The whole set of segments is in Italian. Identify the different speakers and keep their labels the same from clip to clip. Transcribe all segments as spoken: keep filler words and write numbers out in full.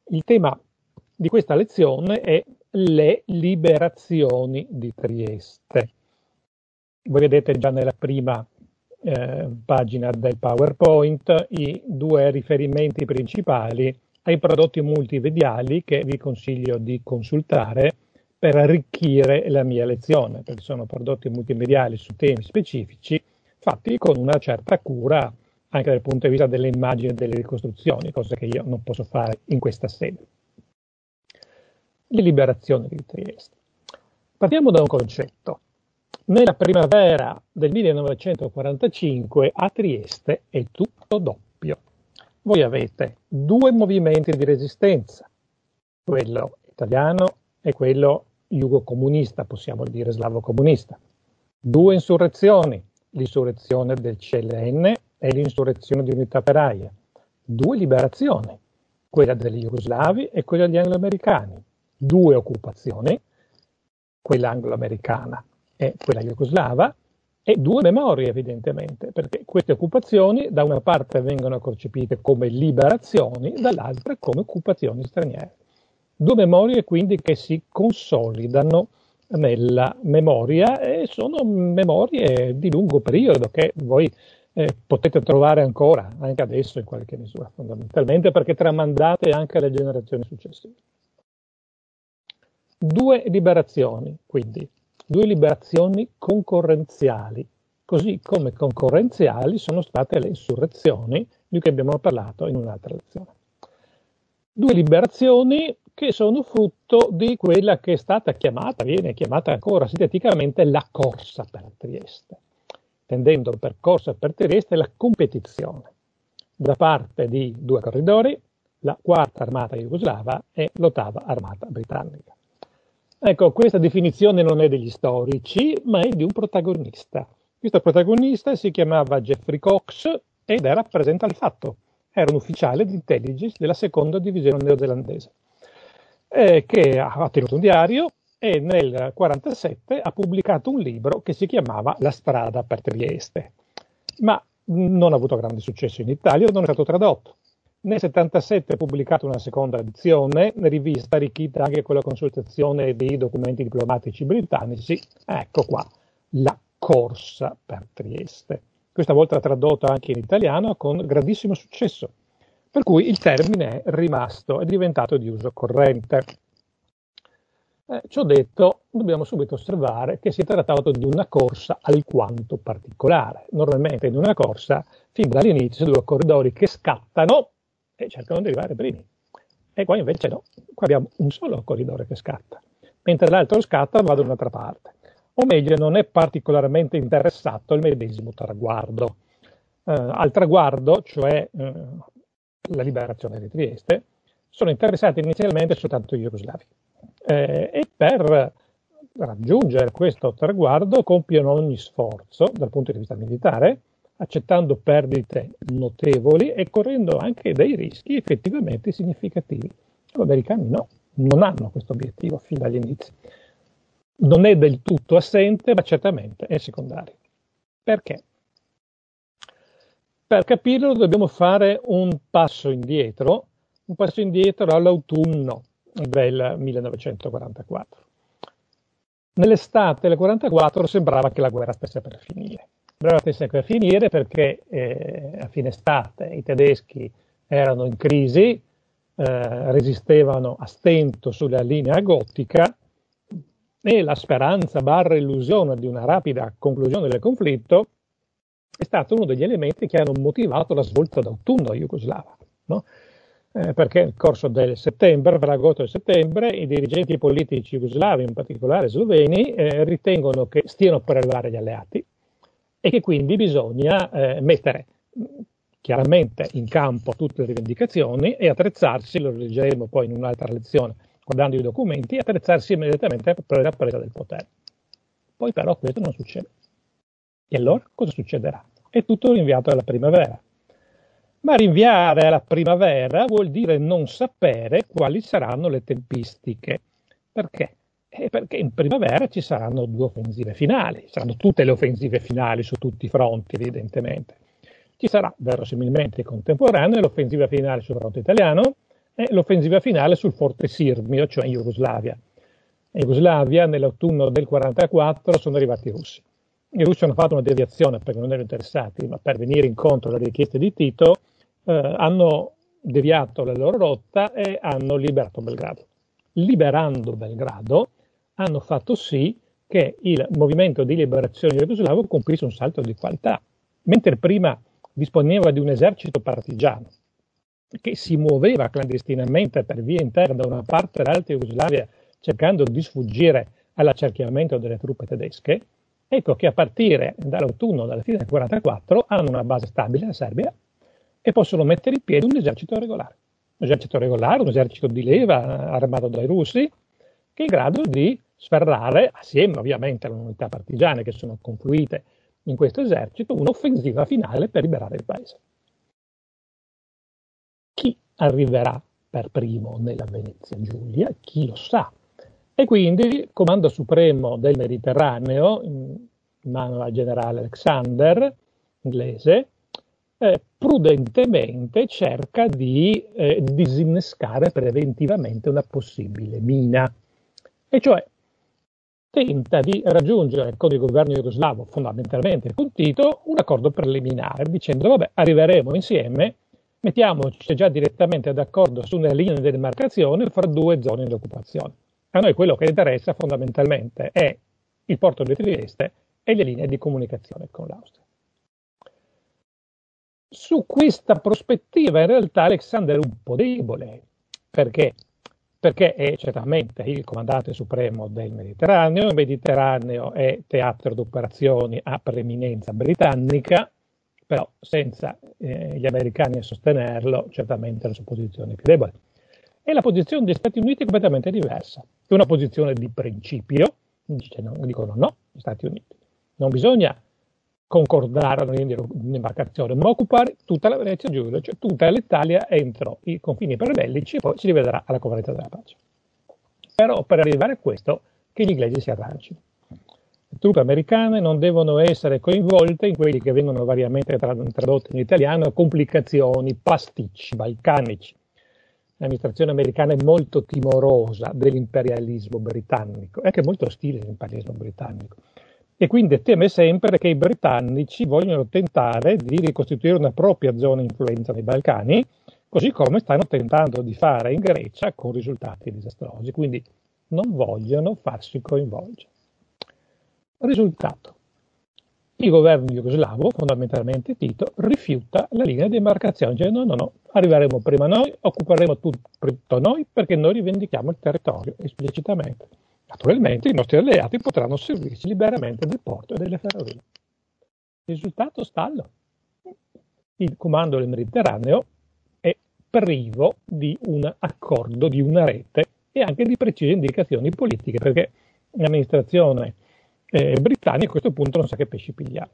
Speaker 1: Il tema di questa lezione è le liberazioni di Trieste. Voi vedete già nella prima eh, pagina del PowerPoint i due riferimenti principali ai prodotti multimediali che vi consiglio di consultare per arricchire la mia lezione, perché sono prodotti multimediali su temi specifici fatti con una certa cura anche dal punto di vista delle immagini e delle ricostruzioni, cosa che io non posso fare in questa sede. Le liberazioni di Trieste. Partiamo da un concetto. Nella primavera del millenovecentoquarantacinque a Trieste è tutto doppio. Voi avete due movimenti di resistenza, quello italiano e quello jugo-comunista, possiamo dire slavo-comunista. Due insurrezioni, l'insurrezione del C L N e l'insurrezione di Unità Operaia. Due liberazioni, quella degli jugoslavi e quella degli angloamericani. Due occupazioni, quella anglo-americana e quella jugoslava, e due memorie evidentemente, perché queste occupazioni da una parte vengono concepite come liberazioni, dall'altra come occupazioni straniere. Due memorie quindi che si consolidano nella memoria e sono memorie di lungo periodo che voi eh, potete trovare ancora, anche adesso in qualche misura, fondamentalmente perché tramandate anche alle generazioni successive. Due liberazioni, quindi, due liberazioni concorrenziali, così come concorrenziali sono state le insurrezioni di cui abbiamo parlato in un'altra lezione. Due liberazioni che sono frutto di quella che è stata chiamata, viene chiamata ancora sinteticamente la corsa per Trieste, intendendo per corsa per Trieste la competizione da parte di due corridori, la quarta armata jugoslava e l'ottava armata britannica. Ecco, questa definizione non è degli storici, ma è di un protagonista. Questo protagonista si chiamava Geoffrey Cox ed era presente al fatto. Era un ufficiale di intelligence della seconda divisione neozelandese, eh, che ha tenuto un diario e nel millenovecentoquarantasette ha pubblicato un libro che si chiamava La strada per Trieste, ma non ha avuto grande successo in Italia, non è stato tradotto. Nel settantasette ha pubblicato una seconda edizione, rivista arricchita anche con la consultazione dei documenti diplomatici britannici. Ecco qua, La corsa per Trieste. Questa volta tradotto anche in italiano con grandissimo successo, per cui il termine è rimasto, è diventato di uso corrente. Eh, ciò detto, dobbiamo subito osservare che si è trattato di una corsa alquanto particolare. Normalmente in una corsa, fin dall'inizio, due corridori che scattano e cercano di arrivare primi. E qua invece no, qua abbiamo un solo corridore che scatta, mentre l'altro scatta e va da un'altra parte. O meglio, non è particolarmente interessato al medesimo traguardo. Eh, al traguardo, cioè eh, la liberazione di Trieste, sono interessati inizialmente soltanto gli jugoslavi. Eh, e per raggiungere questo traguardo compiono ogni sforzo dal punto di vista militare, accettando perdite notevoli e correndo anche dei rischi effettivamente significativi. Gli americani no, non hanno questo obiettivo fin dagli inizi. Non è del tutto assente, ma certamente è secondario. Perché? Per capirlo dobbiamo fare un passo indietro, un passo indietro all'autunno del millenovecentoquarantaquattro. Nell'estate del quarantaquattro sembrava che la guerra stesse per finire. Sembrava stesse per finire perché eh, a fine estate i tedeschi erano in crisi, eh, resistevano a stento sulla linea gotica e la speranza barra illusione di una rapida conclusione del conflitto è stato uno degli elementi che hanno motivato la svolta d'autunno jugoslava, no? Eh, perché nel corso del settembre, fra agosto e settembre, i dirigenti politici jugoslavi, in particolare sloveni, eh, ritengono che stiano per arrivare gli alleati e che quindi bisogna eh, mettere chiaramente in campo tutte le rivendicazioni e attrezzarsi, lo leggeremo poi in un'altra lezione, guardando i documenti, attrezzarsi immediatamente per la presa del potere. Poi però questo non succede. E allora cosa succederà? È tutto rinviato alla primavera. Ma rinviare alla primavera vuol dire non sapere quali saranno le tempistiche. Perché? Eh, perché in primavera ci saranno due offensive finali, ci saranno tutte le offensive finali su tutti i fronti, evidentemente. Ci sarà verosimilmente contemporanea l'offensiva finale sul fronte italiano, è l'offensiva finale sul forte Sirmio, cioè in Jugoslavia. In Jugoslavia, nell'autunno del quarantaquattro, sono arrivati i russi. I russi hanno fatto una deviazione perché non erano interessati, ma per venire incontro alle richieste di Tito, eh, hanno deviato la loro rotta e hanno liberato Belgrado. Liberando Belgrado, hanno fatto sì che il movimento di liberazione jugoslavo compisse un salto di qualità. Mentre prima disponeva di un esercito partigiano che si muoveva clandestinamente per via interna da una parte all'altra Jugoslavia cercando di sfuggire all'accerchiamento delle truppe tedesche, ecco che a partire dall'autunno, dalla fine del quarantaquattro, hanno una base stabile, la Serbia, e possono mettere in piedi un esercito regolare. Un esercito regolare, un esercito di leva armato dai russi, che è in grado di sferrare, assieme ovviamente alle unità partigiane che sono confluite in questo esercito, un'offensiva finale per liberare il paese. Chi arriverà per primo nella Venezia Giulia? Chi lo sa? E quindi il Comando Supremo del Mediterraneo, in mano al generale Alexander, inglese, eh, prudentemente cerca di eh, disinnescare preventivamente una possibile mina. E cioè tenta di raggiungere con il governo jugoslavo, fondamentalmente con Tito, un accordo preliminare, dicendo vabbè, arriveremo insieme, mettiamoci già direttamente d'accordo su una linea di demarcazione fra due zone di occupazione. A noi quello che interessa fondamentalmente è il porto di Trieste e le linee di comunicazione con l'Austria. Su questa prospettiva in realtà Alexander è un po' debole, perché? Perché è certamente il comandante supremo del Mediterraneo, il Mediterraneo è teatro di operazioni a preeminenza britannica, però senza eh, gli americani a sostenerlo, certamente la sua posizione è più debole. E la posizione degli Stati Uniti è completamente diversa. È una posizione di principio, dice, no, dicono no, gli Stati Uniti. Non bisogna concordare una linea di imbarcazione, ma occupare tutta la Venezia Giulia, cioè tutta l'Italia entro i confini prebellici e poi si rivedrà alla conferenza della pace. Però per arrivare a questo che gli inglesi si arrancino. Le truppe americane non devono essere coinvolte in quelli che vengono variamente tradotti in italiano complicazioni, pasticci balcanici. L'amministrazione americana è molto timorosa dell'imperialismo britannico, è anche molto ostile all'imperialismo britannico. E quindi teme sempre che i britannici vogliono tentare di ricostituire una propria zona di influenza nei Balcani, così come stanno tentando di fare in Grecia con risultati disastrosi. Quindi non vogliono farsi coinvolgere. Risultato. Il governo jugoslavo, fondamentalmente Tito, rifiuta la linea di demarcazione, dicendo no, no, no, arriveremo prima noi, occuperemo tutto noi perché noi rivendichiamo il territorio esplicitamente. Naturalmente i nostri alleati potranno servirsi liberamente del porto e delle ferrovie. Il risultato stallo. Il comando del Mediterraneo è privo di un accordo, di una rete e anche di precise indicazioni politiche, perché l'amministrazione eh, britannica a questo punto non sa che pesci pigliare.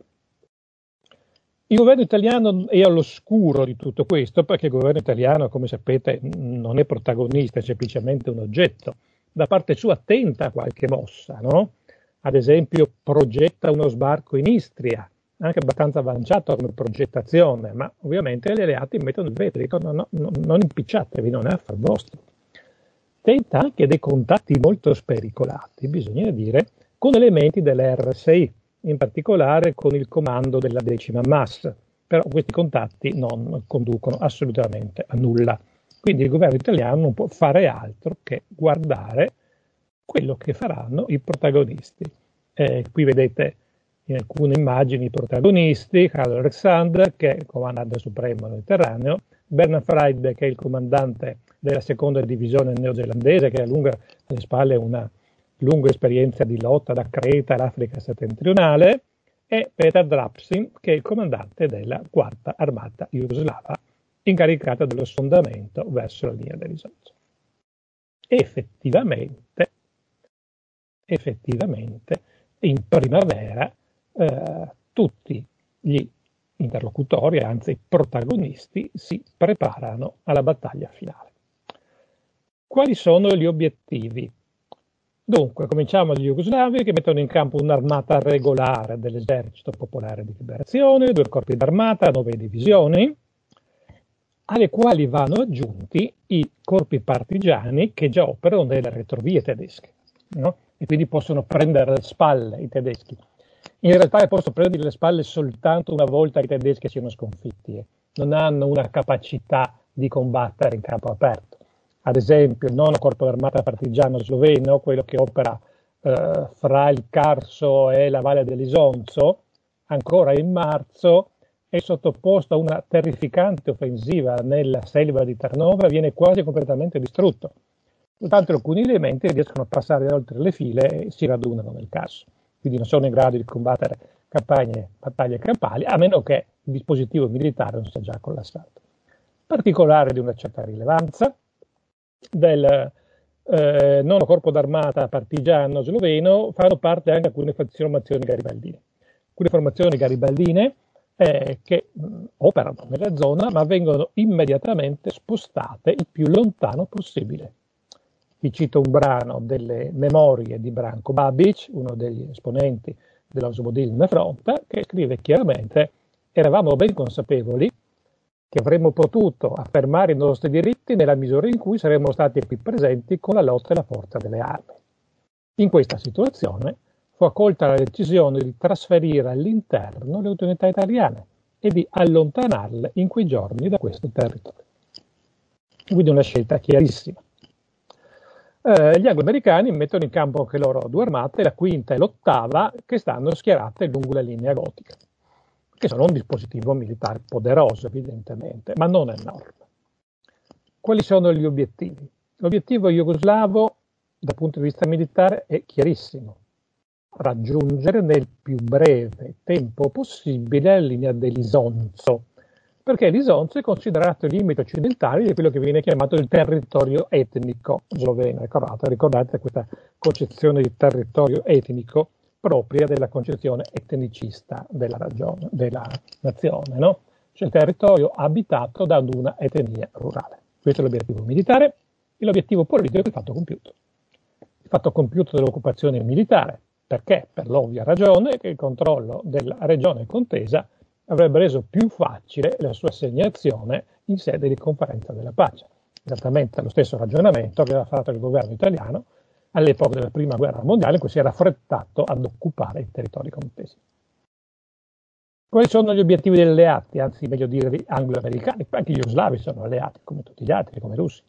Speaker 1: Il governo italiano è all'oscuro di tutto questo, perché il governo italiano, come sapete, non è protagonista, è semplicemente un oggetto. Da parte sua tenta qualche mossa, no? Ad esempio progetta uno sbarco in Istria, anche abbastanza avanzato come progettazione, ma ovviamente gli alleati mettono il veto, dicono no, no, non impicciatevi, non è affar vostro. Tenta anche dei contatti molto spericolati, bisogna dire, con elementi dell'R S I, in particolare con il comando della decima M A S, però questi contatti non conducono assolutamente a nulla. Quindi il governo italiano non può fare altro che guardare quello che faranno i protagonisti. Eh, qui vedete in alcune immagini i protagonisti, Carlo Alexander, che è il comandante supremo del Mediterraneo, Bernard Freyberg, che è il comandante della seconda divisione neozelandese, che ha lunga, alle spalle una lunga esperienza di lotta da Creta all'Africa settentrionale, e Petar Drapsin, che è il comandante della quarta armata jugoslava, incaricata dello sondamento verso la linea del risorgimento. Effettivamente, effettivamente, in primavera eh, tutti gli interlocutori, anzi i protagonisti, si preparano alla battaglia finale. Quali sono gli obiettivi? Dunque, cominciamo dagli jugoslavi che mettono in campo un'armata regolare dell'esercito popolare di liberazione, due corpi d'armata, nove divisioni. alle quali vanno aggiunti i corpi partigiani che già operano nelle retrovie tedesche, no? E quindi possono prendere le spalle i tedeschi. In realtà possono prendere le spalle soltanto una volta i tedeschi siano sconfitti, eh. Non hanno una capacità di combattere in campo aperto. Ad esempio il nono corpo d'armata partigiano sloveno, quello che opera eh, fra il Carso e la Valle dell'Isonzo, ancora in marzo è sottoposto a una terrificante offensiva nella selva di Tarnova, viene quasi completamente distrutto. Soltanto alcuni elementi riescono a passare oltre le file e si radunano nel Carso. Quindi non sono in grado di combattere campagne, battaglie campali, a meno che il dispositivo militare non sia già collassato. Particolare di una certa rilevanza del eh, nono corpo d'armata partigiano sloveno fanno parte anche alcune formazioni garibaldine. Alcune formazioni garibaldine eh, che mh, operano nella zona ma vengono immediatamente spostate il più lontano possibile. Vi cito un brano delle memorie di Branko Babic, uno degli esponenti dell'Osvobodilna Fronta, che scrive chiaramente: eravamo ben consapevoli che avremmo potuto affermare i nostri diritti nella misura in cui saremmo stati qui presenti con la lotta e la forza delle armi. In questa situazione fu accolta la decisione di trasferire all'interno le autorità italiane e di allontanarle in quei giorni da questo territorio. Quindi una scelta chiarissima. Eh, gli anglo-americani mettono in campo anche loro due armate, la quinta e l'ottava, che stanno schierate lungo la linea gotica, che sono un dispositivo militare poderoso evidentemente, ma non enorme. Quali sono gli obiettivi? L'obiettivo jugoslavo dal punto di vista militare è chiarissimo: raggiungere nel più breve tempo possibile la linea dell'Isonzo, perché l'Isonzo è considerato il limite occidentale di quello che viene chiamato il territorio etnico sloveno. Ricordate, ricordate questa concezione di territorio etnico propria della concezione etnicista della ragione, della nazione, no? Cioè il territorio abitato da una etnia rurale. Questo è l'obiettivo militare e l'obiettivo politico è il fatto compiuto. Il fatto compiuto dell'occupazione militare, perché? Per l'ovvia ragione che il controllo della regione contesa avrebbe reso più facile la sua assegnazione in sede di conferenza della pace. Esattamente lo stesso ragionamento che aveva fatto il governo italiano all'epoca della prima guerra mondiale, in cui si era affrettato ad occupare i territori contesi. Quali sono gli obiettivi degli alleati, anzi meglio dire gli anglo-americani? Anche gli jugoslavi sono alleati, come tutti gli altri, come i russi.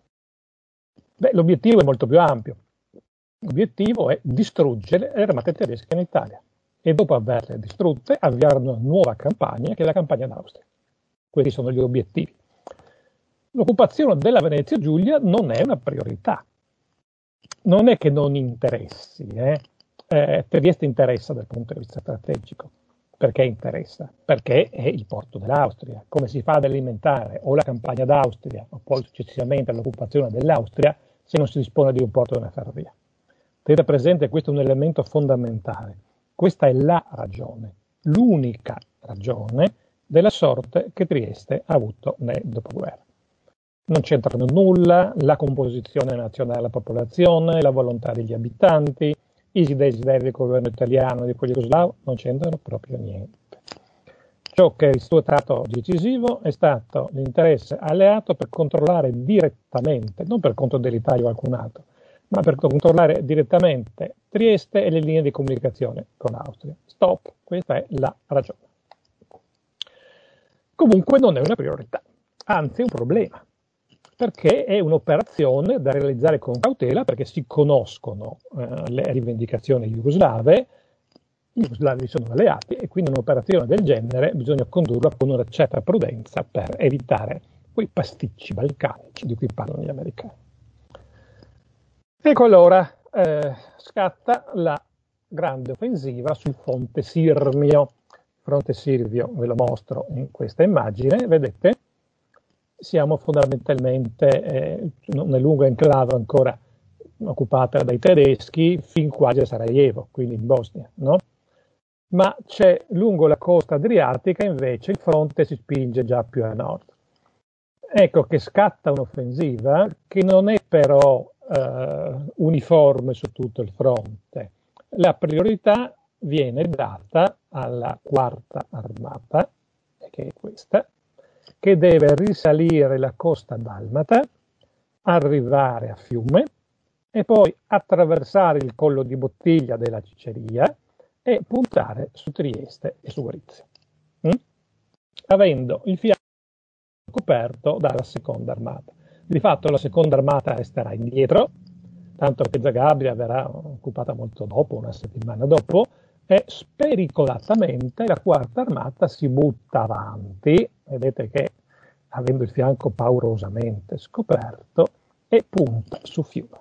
Speaker 1: Beh, l'obiettivo è molto più ampio. L'obiettivo è distruggere le armate tedesche in Italia e dopo averle distrutte avviare una nuova campagna, che è la campagna d'Austria. Questi sono gli obiettivi. L'occupazione della Venezia Giulia non è una priorità. Non è che non interessi, eh? Eh, Trieste interessa dal punto di vista strategico. Perché interessa? Perché è il porto dell'Austria. Come si fa ad alimentare o la campagna d'Austria o poi successivamente l'occupazione dell'Austria se non si dispone di un porto e una ferrovia? Tenete presente, questo è un elemento fondamentale. Questa è la ragione, l'unica ragione della sorte che Trieste ha avuto nel dopoguerra. Non c'entrano nulla la composizione nazionale della popolazione, la volontà degli abitanti, i desideri del governo italiano e di quello jugoslavo, non c'entrano proprio niente. Ciò che è risultato decisivo è stato l'interesse alleato per controllare direttamente, non per conto dell'Italia o qualcun altro, ma per controllare direttamente Trieste e le linee di comunicazione con l'Austria. Stop, questa è la ragione. Comunque non è una priorità, anzi è un problema, perché è un'operazione da realizzare con cautela, perché si conoscono eh, le rivendicazioni jugoslave, i jugoslavi sono alleati e quindi un'operazione del genere bisogna condurla con una certa prudenza per evitare quei pasticci balcanici di cui parlano gli americani. Ecco allora eh, scatta la grande offensiva sul fronte Sirmio. Il fronte Sirmio ve lo mostro in questa immagine, vedete? Siamo fondamentalmente eh, una lunga enclave ancora occupata dai tedeschi fin quasi a Sarajevo, quindi in Bosnia, no? Ma c'è lungo la costa adriatica invece il fronte si spinge già più a nord. Ecco che scatta un'offensiva che non è però eh, uniforme su tutto il fronte. La priorità viene data alla quarta armata, che è questa, che deve risalire la costa dalmata, arrivare a Fiume e poi attraversare il collo di bottiglia della Ciceria e puntare su Trieste e su Gorizia, mm? avendo il fianco coperto dalla seconda armata. Di fatto la seconda armata resterà indietro, tanto che Zagabria verrà occupata molto dopo, una settimana dopo, e spericolatamente la quarta armata si butta avanti, vedete che avendo il fianco paurosamente scoperto, e punta su Fiume.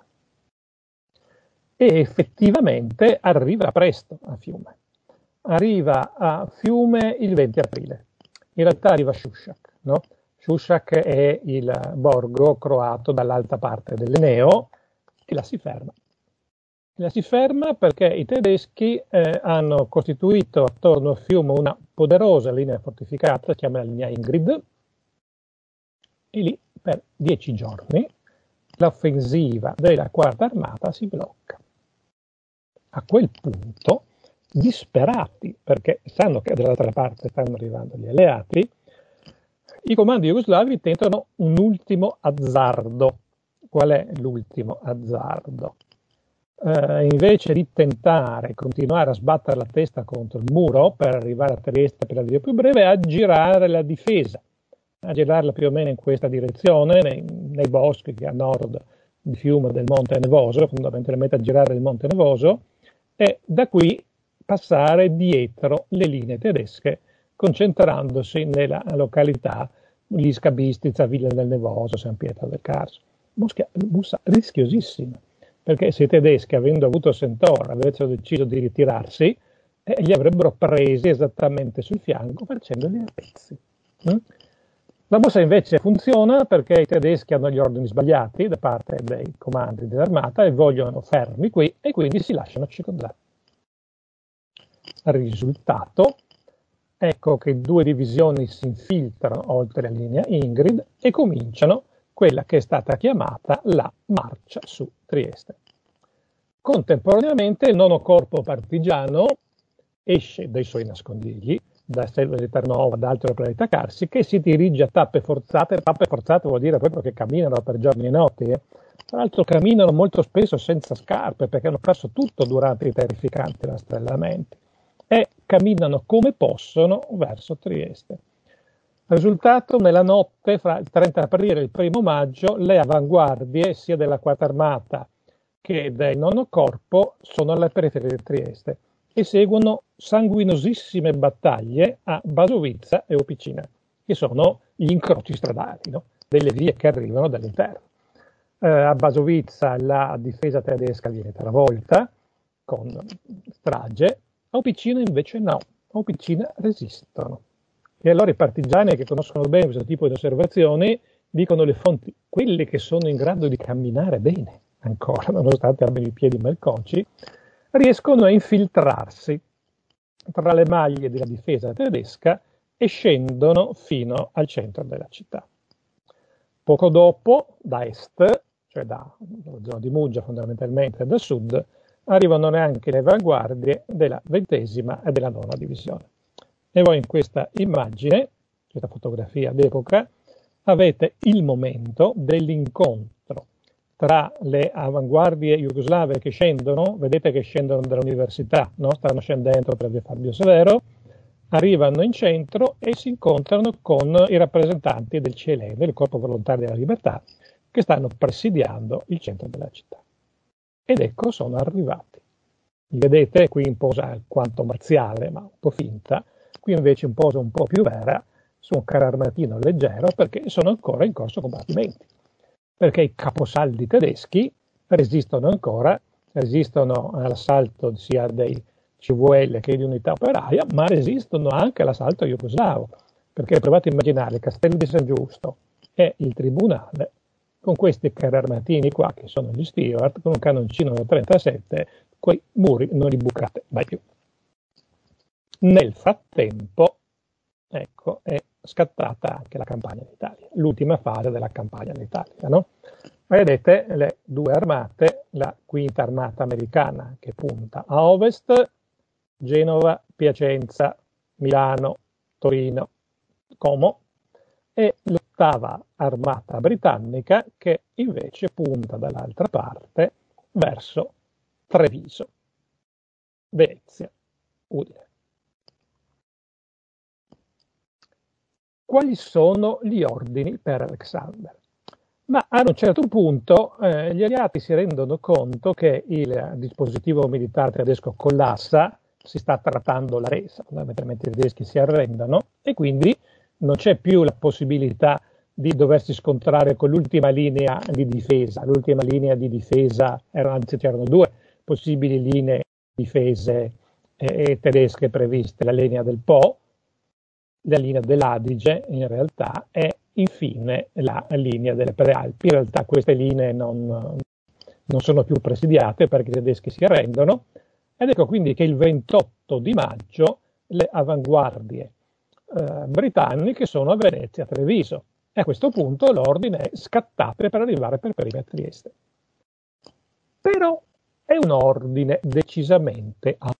Speaker 1: E effettivamente arriva presto a Fiume. Arriva a Fiume il venti aprile. In realtà arriva a Šušak, no? Šušak è il borgo croato dall'alta parte dell'Eneo e la si ferma. La si ferma perché i tedeschi eh, hanno costituito attorno a Fiume una poderosa linea fortificata, si chiama la linea Ingrid, e lì per dieci giorni l'offensiva della quarta armata si blocca. A quel punto, disperati, perché sanno che dall'altra parte stanno arrivando gli alleati, i comandi jugoslavi tentano un ultimo azzardo. Qual è l'ultimo azzardo? Eh, invece di tentare, continuare a sbattere la testa contro il muro per arrivare a Trieste per la via più breve, aggirare la difesa, aggirarla più o meno in questa direzione, nei, nei boschi che a nord di Fiume del Monte Nevoso, fondamentalmente aggirare il Monte Nevoso, e da qui passare dietro le linee tedesche, concentrandosi nella località Lisca Bistrica, Villa del Nevoso, San Pietro del Carso. Mosca, bussa rischiosissima, perché se i tedeschi, avendo avuto Sent'Oro, avessero deciso di ritirarsi, eh, li avrebbero presi esattamente sul fianco facendoli a pezzi. Mm? La mossa invece funziona perché i tedeschi hanno gli ordini sbagliati da parte dei comandi dell'armata e vogliono fermi qui e quindi si lasciano circondare. Risultato, ecco che due divisioni si infiltrano oltre la linea Ingrid e cominciano quella che è stata chiamata la marcia su Trieste. Contemporaneamente il nono corpo partigiano esce dai suoi nascondigli, da Selva di Terranova, da altre per attaccarsi, che si dirige a tappe forzate. Tappe forzate vuol dire proprio che camminano per giorni e notti. Eh. Tra l'altro camminano molto spesso senza scarpe, perché hanno perso tutto durante i terrificanti rastrellamenti. E camminano come possono verso Trieste. Risultato, nella notte fra il trenta aprile e il primo maggio, le avanguardie sia della quarta armata che del nono corpo sono alle periferie di Trieste e seguono sanguinosissime battaglie a Basovizza e Opicina, che sono gli incroci stradali, no? Delle vie che arrivano dall'interno. Eh, a Basovizza la difesa tedesca viene travolta con strage, a Opicina invece no, a Opicina resistono. E allora i partigiani che conoscono bene questo tipo di osservazioni dicono le fonti, quelli che sono in grado di camminare bene ancora, nonostante abbiano i piedi malconci, riescono a infiltrarsi tra le maglie della difesa tedesca e scendono fino al centro della città. Poco dopo, da est, cioè dalla zona di Muggia fondamentalmente da sud, arrivano neanche le avanguardie della ventesima e della nona divisione. E voi in questa immagine, questa fotografia d'epoca, avete il momento dell'incontro tra le avanguardie jugoslave che scendono, vedete che scendono dall'università, no? Stanno scendendo per via Fabio Severo, arrivano in centro e si incontrano con i rappresentanti del C L N, del Corpo Volontario della Libertà, che stanno presidiando il centro della città. Ed ecco, sono arrivati. Li vedete qui in posa alquanto marziale, ma un po' finta, qui invece in posa un po' più vera, su un carro armatino leggero, perché sono ancora in corso combattimenti. Perché i caposaldi tedeschi resistono ancora, resistono all'assalto sia dei C V L che di unità operaia, ma resistono anche all'assalto jugoslavo. Perché provate a immaginare il Castello di San Giusto e il Tribunale con questi carri armatini qua, che sono gli Stewart, con un cannoncino da trentasette, quei muri non li bucate mai più. Nel frattempo, ecco, è scattata anche la campagna d'Italia, l'ultima fase della campagna d'Italia, no? Vedete le due armate, la quinta armata americana che punta a ovest, Genova, Piacenza, Milano, Torino, Como, e l'ottava armata britannica che invece punta dall'altra parte verso Treviso, Venezia, Udine. Quali sono gli ordini per Alexander? Ma ad un certo punto eh, gli alleati si rendono conto che il dispositivo militare tedesco collassa, si sta trattando la resa, fondamentalmente i tedeschi si arrendono e quindi non c'è più la possibilità di doversi scontrare con l'ultima linea di difesa. L'ultima linea di difesa, erano, anzi c'erano due possibili linee di difese eh, tedesche previste, la linea del Po, la linea dell'Adige in realtà e infine la linea delle Prealpi. In realtà queste linee non, non sono più presidiate perché i tedeschi si arrendono ed ecco quindi che il ventotto di maggio le avanguardie eh, britanniche sono a Venezia, a Treviso e a questo punto l'ordine è scattate per arrivare per primi a Trieste. Però è un ordine decisamente a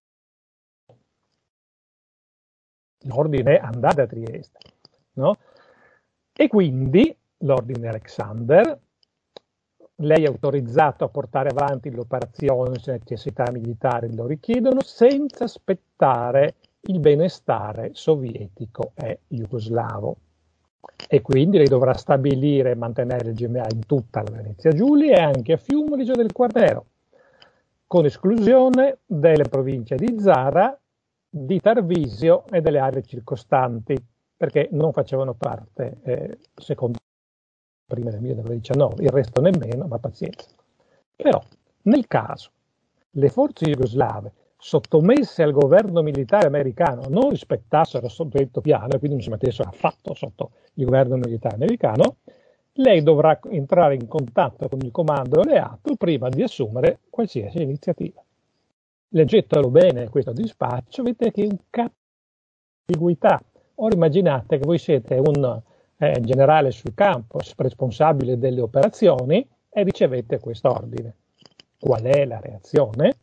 Speaker 1: l'ordine è andate a Trieste, no? E quindi l'ordine Alexander, lei è autorizzato a portare avanti l'operazione se necessità militari lo richiedono, senza aspettare il benestare sovietico e jugoslavo. E quindi lei dovrà stabilire e mantenere il G M A in tutta la Venezia Giulia e anche a Fiume, l'isola del Quarnero, con esclusione delle province di Zara, di Tarvisio e delle aree circostanti, perché non facevano parte, eh, secondo prima del millenovecentodiciannove, il resto nemmeno, ma pazienza. Però, nel caso le forze jugoslave sottomesse al governo militare americano non rispettassero il detto piano e quindi non si mettessero affatto sotto il governo militare americano, lei dovrà entrare in contatto con il comando alleato prima di assumere qualsiasi iniziativa. Leggetelo bene questo dispaccio, vedete che è un capo di ambiguità. Ora immaginate che voi siete un eh, generale sul campo, responsabile delle operazioni e ricevete questo ordine. Qual è la reazione?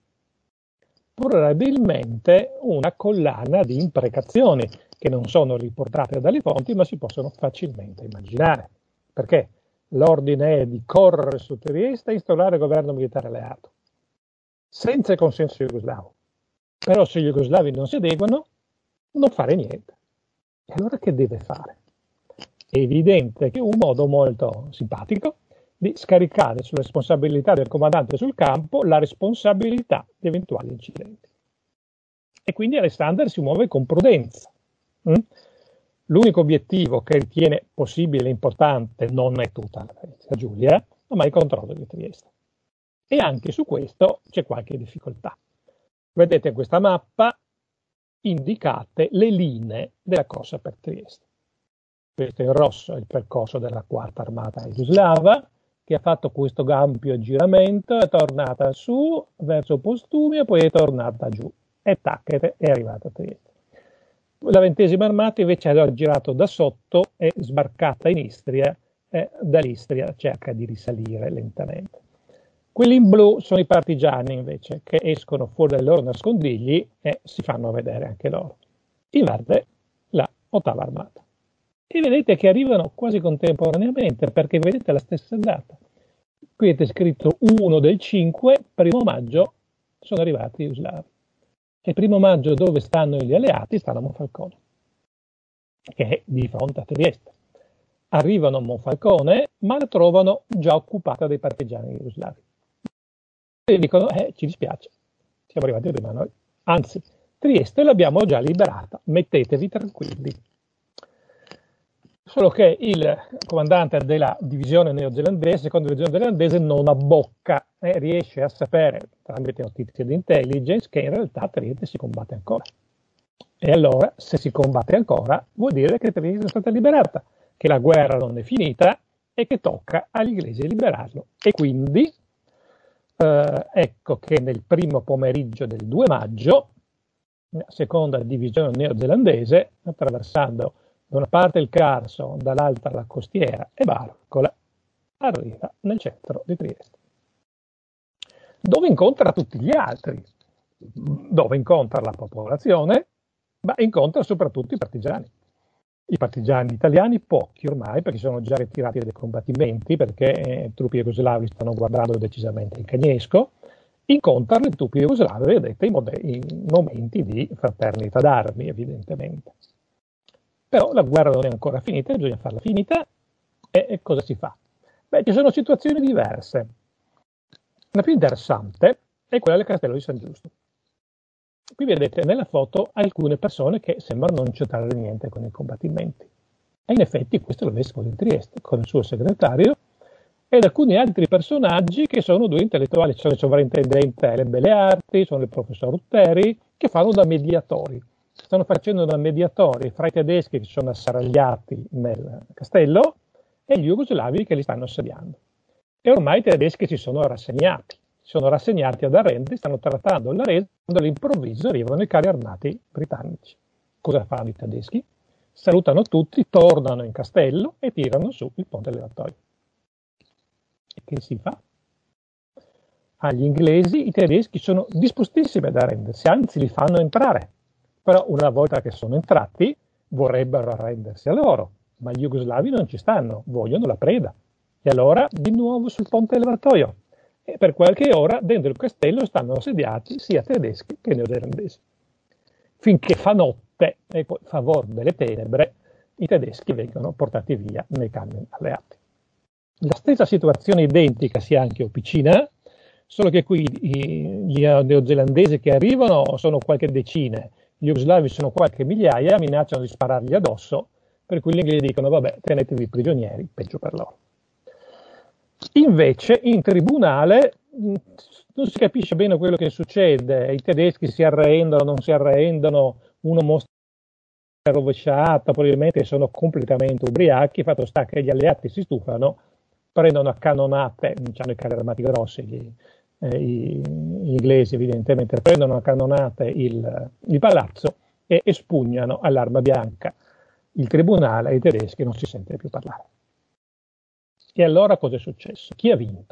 Speaker 1: Probabilmente una collana di imprecazioni che non sono riportate dalle fonti ma si possono facilmente immaginare. Perché l'ordine è di correre su Trieste e instaurare il governo militare alleato, senza il consenso jugoslavo. Però se gli jugoslavi non si adeguano, non fare niente. E allora che deve fare? È evidente che è un modo molto simpatico di scaricare sulla responsabilità del comandante sul campo la responsabilità di eventuali incidenti. E quindi Alexander si muove con prudenza. Mm? L'unico obiettivo che ritiene possibile e importante non è tutta la Venezia Giulia, ma il controllo di Trieste. E anche su questo c'è qualche difficoltà. Vedete in questa mappa indicate le linee della corsa per Trieste. Questo in rosso è il percorso della quarta armata jugoslava, che ha fatto questo ampio giramento, è tornata su verso Postumia, poi è tornata giù e tac, è arrivata a Trieste. La ventesima armata invece ha girato da sotto e sbarcata in Istria e dall'Istria cerca di risalire lentamente. Quelli in blu sono i partigiani invece che escono fuori dai loro nascondigli e si fanno vedere anche loro. In verde la ottava armata. E vedete che arrivano quasi contemporaneamente perché vedete la stessa data. Qui è scritto uno del cinque, primo maggio sono arrivati gli jugoslavi. E primo maggio dove stanno gli alleati? Stanno a Monfalcone, che è di fronte a Trieste. Arrivano a Monfalcone, ma la trovano già occupata dai partigiani jugoslavi. E dicono, eh, ci dispiace, siamo arrivati prima noi. Anzi, Trieste l'abbiamo già liberata, mettetevi tranquilli. Solo che il comandante della divisione neozelandese, seconda divisione neozelandese, non abbocca e eh, riesce a sapere, tramite notizie di intelligence, che in realtà Trieste si combatte ancora. E allora, se si combatte ancora, vuol dire che Trieste è stata liberata, che la guerra non è finita e che tocca agli inglesi liberarlo. E quindi, eh, ecco che nel primo pomeriggio del due maggio, la seconda divisione neozelandese, attraversando da una parte il Carso, dall'altra la costiera e Barcola, arriva nel centro di Trieste, dove incontra tutti gli altri, dove incontra la popolazione, ma incontra soprattutto i partigiani. I partigiani italiani, pochi ormai, perché sono già ritirati dai combattimenti, perché eh, i truppi jugoslavi stanno guardando decisamente in cagnesco, incontrano i truppi jugoslavi, vedete, in, mod- in momenti di fraternità d'armi, evidentemente. Però la guerra non è ancora finita, bisogna farla finita, e, e cosa si fa? Beh, ci sono situazioni diverse. La più interessante è quella del castello di San Giusto. Qui vedete nella foto alcune persone che sembrano non c'entrare niente con i combattimenti. E in effetti questo è il vescovo di Trieste, con il suo segretario, ed alcuni altri personaggi che sono due intellettuali, sono il sovrintendente alle Belle Arti, sono il professor Rutteri, che fanno da mediatori. Stanno facendo da mediatori fra i tedeschi che sono assaragliati nel castello e gli jugoslavi che li stanno assediando. E ormai i tedeschi si sono rassegnati. Sono rassegnati ad arrendersi, stanno trattando la resa, quando all'improvviso arrivano i carri armati britannici. Cosa fanno i tedeschi? Salutano tutti, tornano in castello e tirano su il ponte levatoio. E che si fa? Agli inglesi i tedeschi sono dispostissimi ad arrendersi, anzi li fanno entrare. Però una volta che sono entrati vorrebbero arrendersi a loro, ma gli jugoslavi non ci stanno, vogliono la preda. E allora di nuovo sul ponte levatoio. E per qualche ora dentro il castello stanno assediati sia tedeschi che neozelandesi. Finché fa notte e poi favor delle tenebre, i tedeschi vengono portati via nei camion alleati. La stessa situazione identica si ha anche a Opicina, solo che qui gli neozelandesi che arrivano sono qualche decina, gli jugoslavi sono qualche migliaia, minacciano di sparargli addosso, per cui gli inglesi dicono vabbè, tenetevi prigionieri, peggio per loro. Invece in tribunale non si capisce bene quello che succede, i tedeschi si arrendono, non si arrendono, uno mostra la rovesciata, probabilmente sono completamente ubriachi, fatto sta che gli alleati si stufano, prendono a cannonate, non hanno i carri armati grossi, gli, eh, gli inglesi evidentemente, prendono a cannonate il, il palazzo e espugnano all'arma bianca il tribunale e i tedeschi non si sente più parlare. E allora cosa è successo? Chi ha vinto?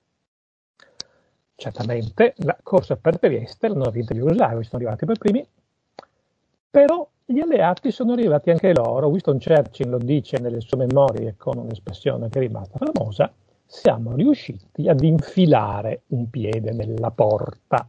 Speaker 1: Certamente la corsa per Trieste l'hanno vinta gli jugoslavi, sono arrivati per primi, però gli alleati sono arrivati anche loro. Winston Churchill lo dice nelle sue memorie con un'espressione che è rimasta famosa: siamo riusciti ad infilare un piede nella porta.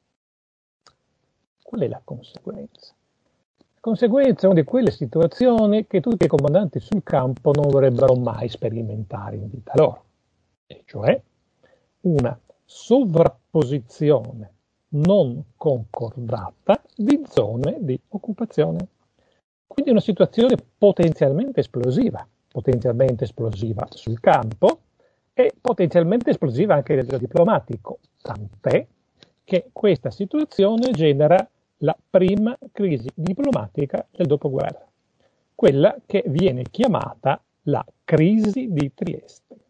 Speaker 1: Qual è la conseguenza? La conseguenza è una di quelle situazioni che tutti i comandanti sul campo non dovrebbero mai sperimentare in vita loro, e cioè una sovrapposizione non concordata di zone di occupazione. Quindi una situazione potenzialmente esplosiva, potenzialmente esplosiva sul campo e potenzialmente esplosiva anche a livello diplomatico, tant'è che questa situazione genera la prima crisi diplomatica del dopoguerra, quella che viene chiamata la crisi di Trieste.